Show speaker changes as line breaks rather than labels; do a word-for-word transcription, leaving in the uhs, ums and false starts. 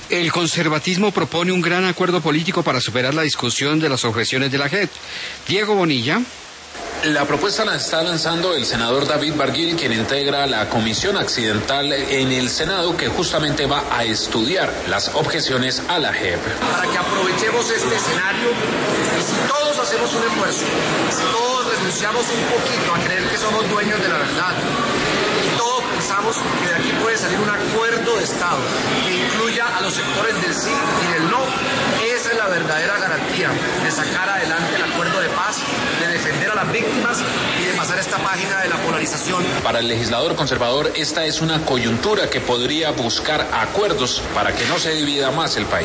El conservatismo propone un gran acuerdo político para superar la discusión de las objeciones de la J E P. Diego Bonilla.
La propuesta la está lanzando el senador David Barguil, quien integra la Comisión Accidental en el Senado, que justamente va a estudiar las objeciones a la J E P.
Para que aprovechemos este escenario y si todos hacemos un esfuerzo, si todos renunciamos un poquito a creer que somos dueños de la verdad, y todos pensamos que de aquí puede salir un acuerdo de Estado que incluya a los sectores del sí y del no, esa es la verdadera garantía de sacar adelante el acuerdo de paz, de defender a las víctimas y de pasar esta página de la polarización.
Para el legislador conservador, esta es una coyuntura que podría buscar acuerdos para que no se divida más el país.